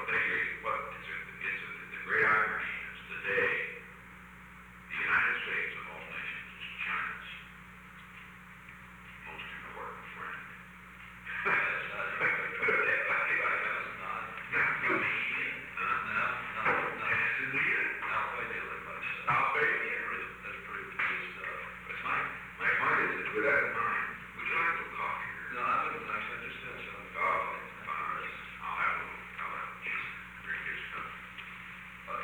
the great irony is today, the United States of all nations is China's most important friend. My point is that with that in mind, would you like a little coffee here? No, I wouldn't actually. I just had some. Oh, I'll have a little, drink your stuff. But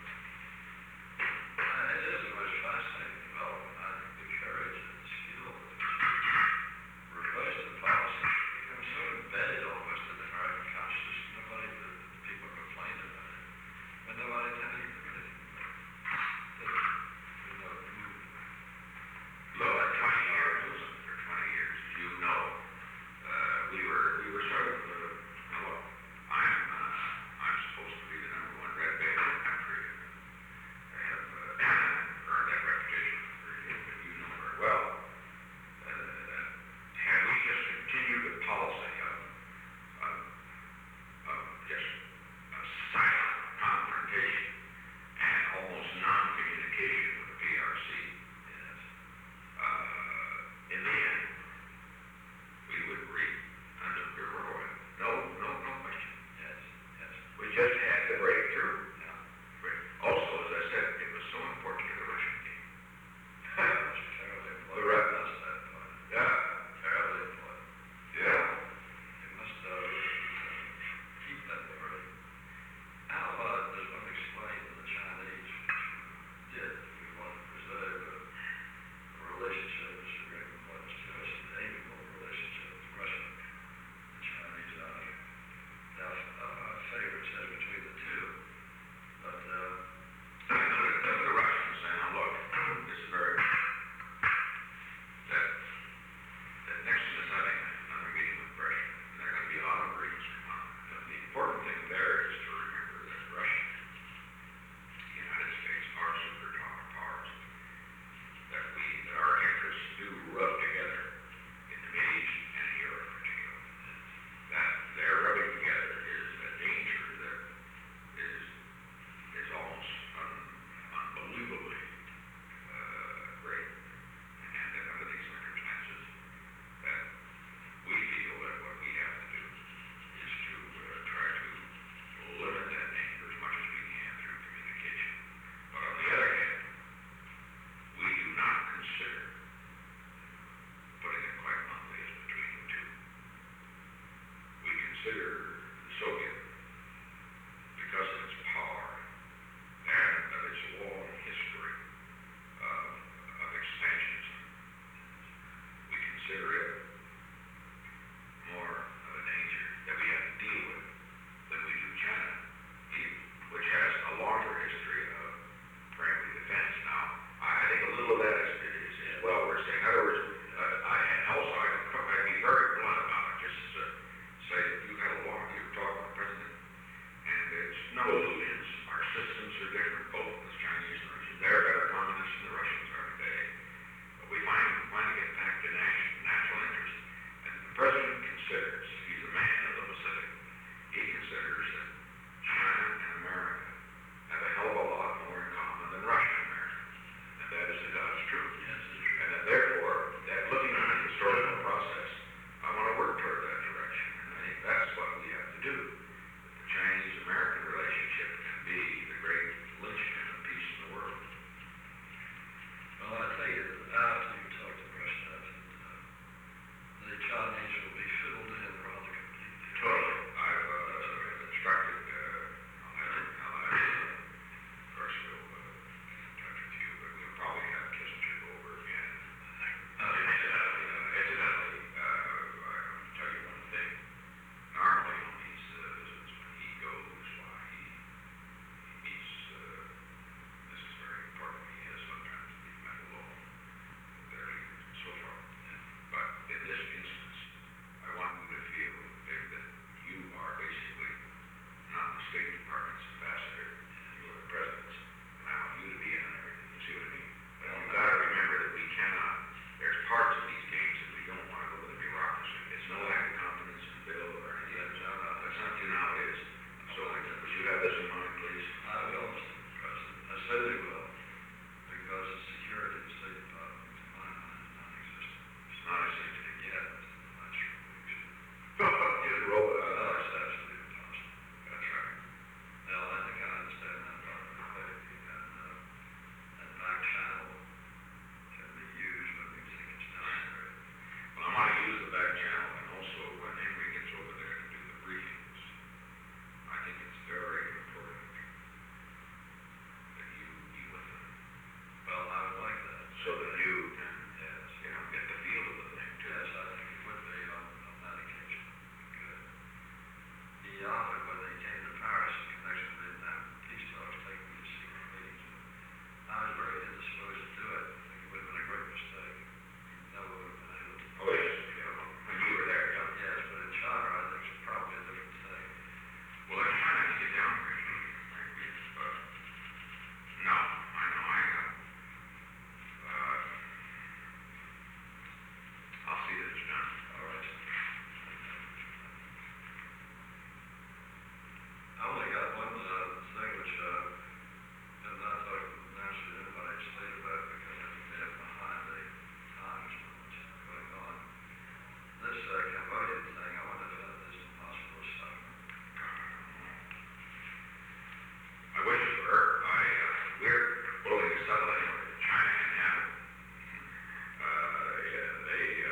it is a most fascinating development. I think the courage and the skill that reverse the policy becomes so embedded almost in the American consciousness. Nobody, the people complain about it, but nobody tells you anything about it. Well, for 20 years, you know, we were sort of, well, I'm supposed to be the #1 red bag in the country. I have earned that reputation for years, but you know very well. And we just continue the policy of just silent confrontation and almost non-communication with the PRC. In the end, we would reap a nuclear reward. No question. Yes. We just had the breakthrough. Yeah. Also, as I said, it was so important to the Russian game. Terribly important. The Russians. That's that point. Yeah. Terribly important. Yeah. You must keep that word. How does one explain to the Chinese, which did, we want to preserve a relationship which is very important to us, an amiable relationship with Russia and Chinese are our favorites as between the two. But The Russians say, now look, this is very, that Nixon is having another meeting with Russia, and there are going to be a lot of agreements come on. The important thing there is to remember that Russia, the United States, are superatomic powers, that our interests do rub together in the Middle East and in Europe particularly. That their rubbing together is a danger that is almost unbelievably great. And that under these circumstances, that we feel that what we have to do is to try to limit that danger as much as we can through communication. But on the other hand, we do not consider, putting it quite bluntly, as between the two. We consider the Soviet, because of its power and of its long history of expansionism, we consider it more of a danger that we have to deal with than we do China, which has a longer history of, frankly, defense. Now, I think a little of that is well worth saying. In other words, I'd be very blunt about it, just to say that you were talking with the president, and it's no illusions. Our systems are different, both the Chinese and Russians. They're better communists than the Russians are today. But we finally get back to national interest. And the president considers, he's a man of the Pacific, he considers that China and America have a hell of a lot more in common than Russia and America. And that is the God's truth. yes, And that therefore, that looking at the historical process, I want to work toward that direction. And I think that's what we have to do. The Chinese-American relationship can be the great linchpin of peace in the world. well, I tell you that after you talk to Brezhnev, the Chinese will be filled in rather completely. Totally. I've instructed, of course, we'll touch with you, but we'll probably have Kissinger go over again. Incidentally, I'll tell you one thing. Normally on these visits, when he goes, why he meets, this is very important, he has sometimes to be met alone, there and so forth. But in this instance, I want you to feel that you are basically not the State Department's ambassador, you are the president's. And I want you to be in on everything, you see what I mean? But you've got to remember that we cannot, there's parts of these games that we don't want to go with the bureaucracy. It's no lack of confidence in Bill or any of the others. That's not true now, it is. So say they will, because the security of the State Department, to my mind, is non-existent. It's not a safety. Yet, I'm not sure we should. Just roll it No, out. it's absolutely impossible. That's right. Now, I think I understand that perfectly, and back channel can be used when we think it's necessary. Well, I want to use the back channel, and also when Henry gets over there to do the briefings, I think it's very important that you be with them, Well, I would like that. so that you can, Yes. get the feel of the thing too. Yes, I think it would be on that occasion. Good. He offered when they came to Paris in connection with Vietnam peace talks, take me to secret meetings. I was very indisposed to do it. I think it would have been a great mistake. Never would have been able to. Oh, yes, when you were there, yeah. Yes, but in China, I think it's probably a different thing. Well, they're trying to get down there. No, I know, I'll see that it's done. All right. I only got one thing which I'm not talking naturally to anybody explain about because I think they're behind the times with what's going on. This Cambodian thing, I wonder if that is impossible to stop. I wish it were. We're willing to settle anywhere. China can have it. They,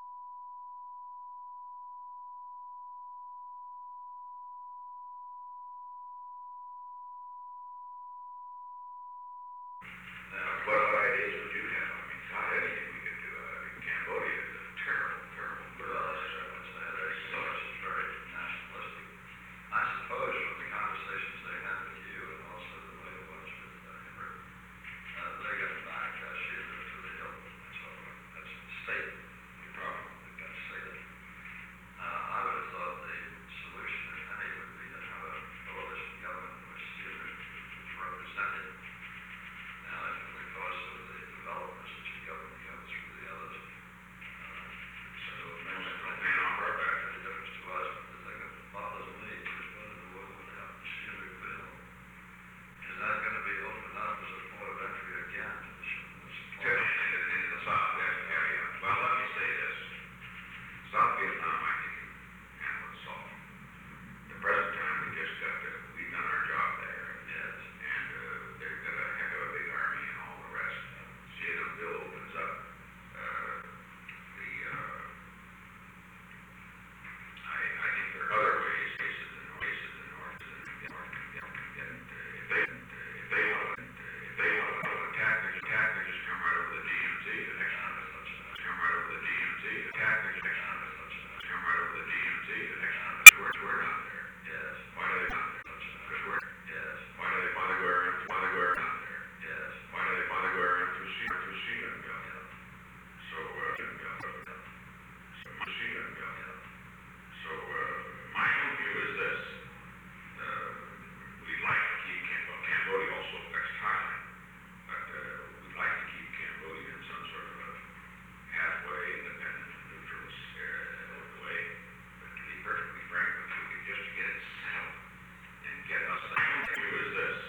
what ideas would you have? I mean, not anything we could do. Cambodia is a terrible, terrible Well, that's what I'm saying. They're so much very nationalistic. I suppose from the conversations they had with you and also the way it was with Henry, they're going to back Sheila to the hill. That's all right. That's the state problem. They've got to say that. I would have thought the solution, if any, would be to have a coalition government which Sheila was represented. Now, if because of the developments that you government goes through the others, so don't pay off our back. the difference to us, but the thing that bothers me is whether the world would have to see a bill. Is that going to be opened up as a port of entry again to the Into the South area. Well, let me say this. South Vietnam, I think, can handle itself. The present time, we've done our job there. Yes. And they've got a heck of a big army and all the rest. See, the bill opens up I think there are other ways in the north can get if they want to attack, they just come right over the DMZ. The next time come right over the DMZ. Attack, they just come right over the DMZ. The next time we're not there. Yes. Why do they not there? Because we're. Yes. Why do they bother go around? Why do they go around there? Yes. Why do they bother go around through Sheila and go? So Sheila and go. So my own view is this: we'd like to keep Cambodia also affects Thailand, but we'd like to keep Cambodia in some sort of a halfway independent, neutral way. But to be perfectly frank with you, just to get it settled and get us. My own view is this: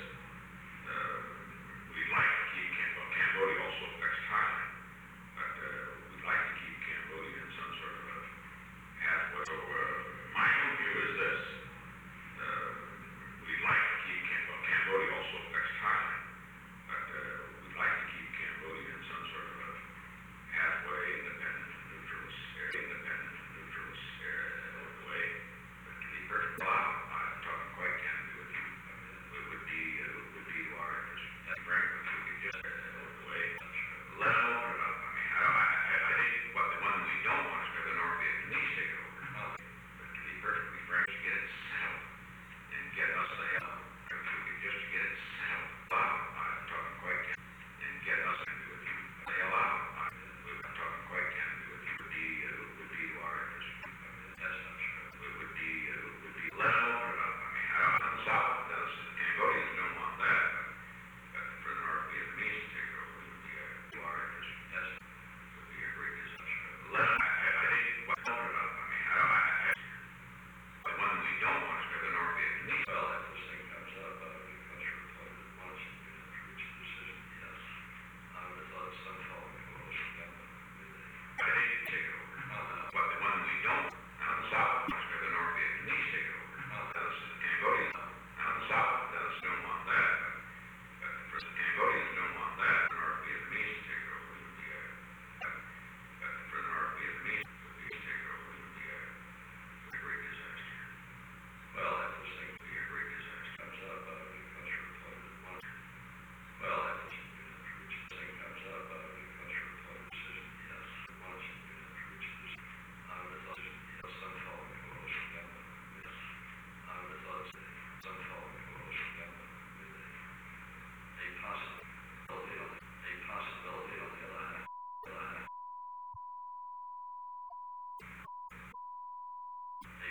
we'd like to keep Cambodia also affects Thailand, but we'd like to keep Cambodia in some sort of a halfway. So my own view is this: we'd like to keep Cambodia also affects Thailand, but we'd like to keep Cambodia in some sort of a halfway independent, neutral way. But to be perfectly I'm talking quite candidly with you. It would be to our interest. Frank, if we could just way. Let them open it up. I mean, I think what the one we don't want is for the North Vietnamese take it over. But to be perfectly frank, to get it settled and get us the hell. If we could just get it settled. I'm talking quite candidly. And get us into it. The hell out. I'm talking quite candidly with you. Would be to our interest. That's not true. It would be let them open it up. I mean, on the South, Cambodians don't want that. But for the North Vietnamese to take it over would be to our interest. Yes. Would be a great discussion. I think what open it up. I mean, the one we don't want is for the North Vietnamese. Well, if this thing comes up, I would be much reported once.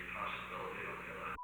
possibility on the other.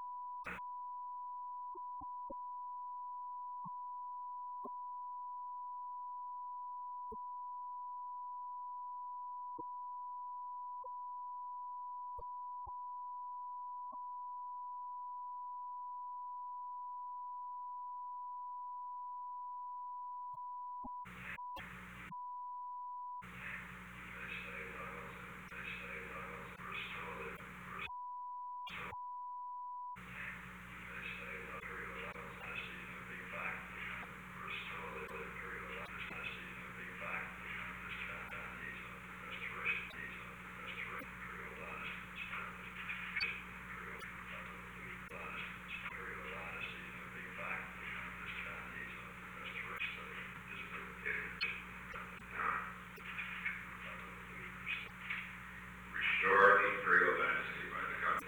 Restore the imperial dynasty by the government.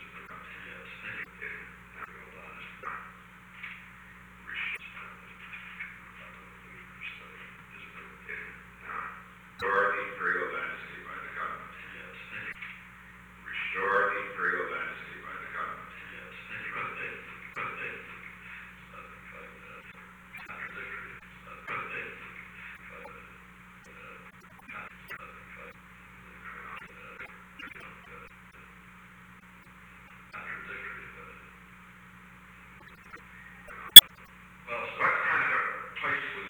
Restore the imperial dynasty by the government. Restore the imperial dynasty by the government. What kind of place would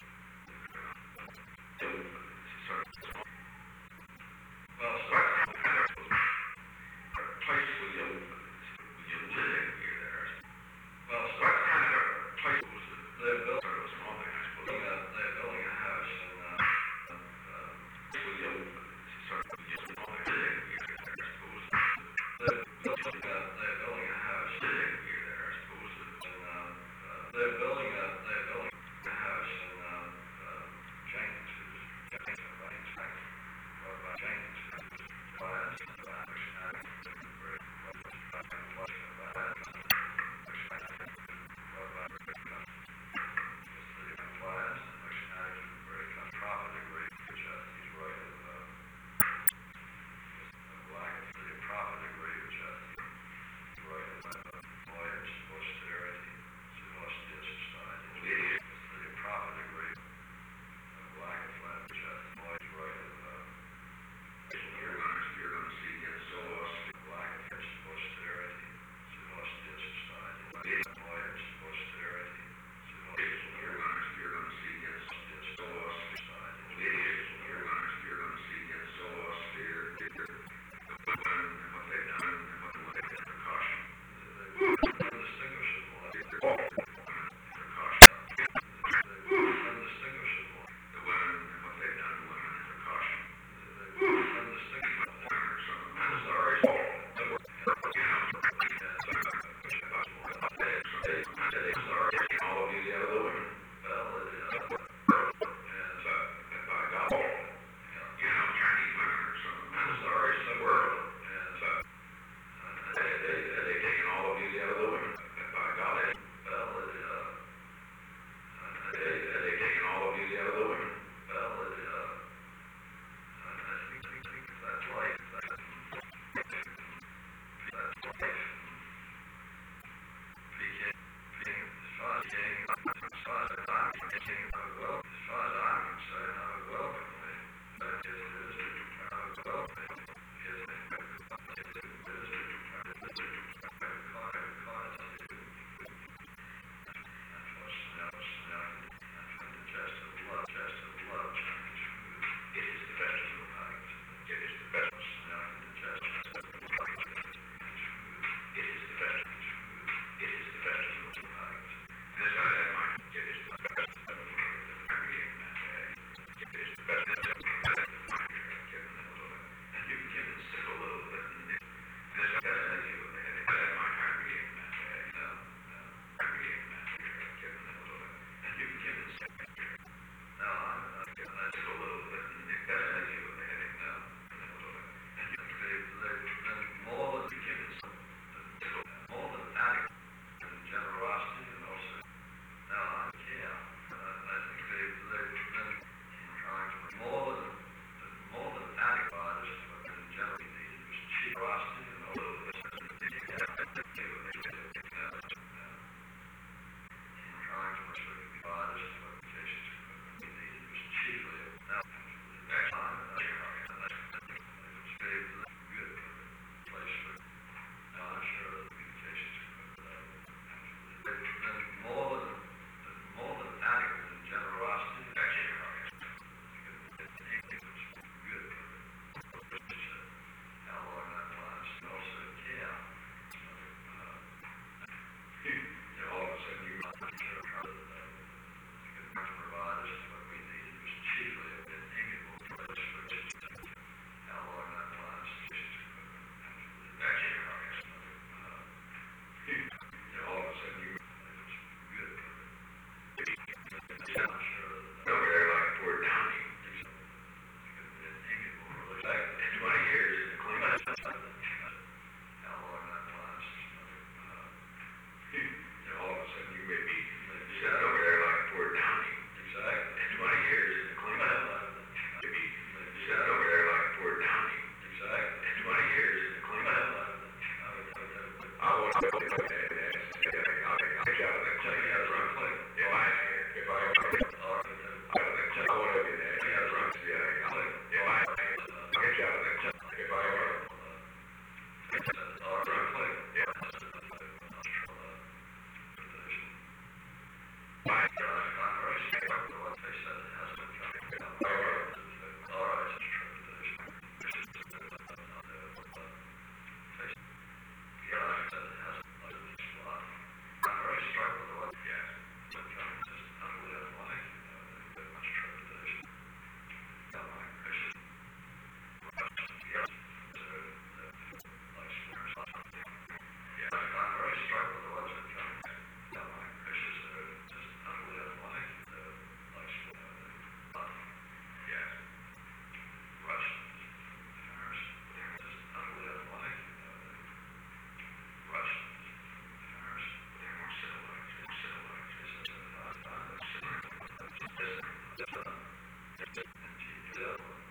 the other one.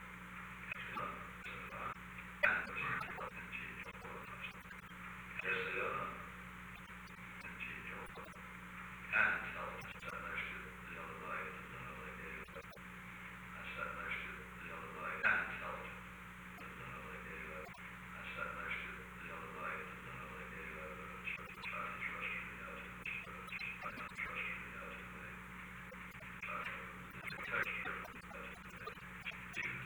And the other one. And tell them to stand next to it the other night, and they gave it. I sat next to it the other night, and tell them, and they gave it. I sat next to it the other night, and they gave it. Try to trust me out of it. Try to trust me out of me. Try to protect me out of me.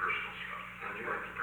personal stuff. And you're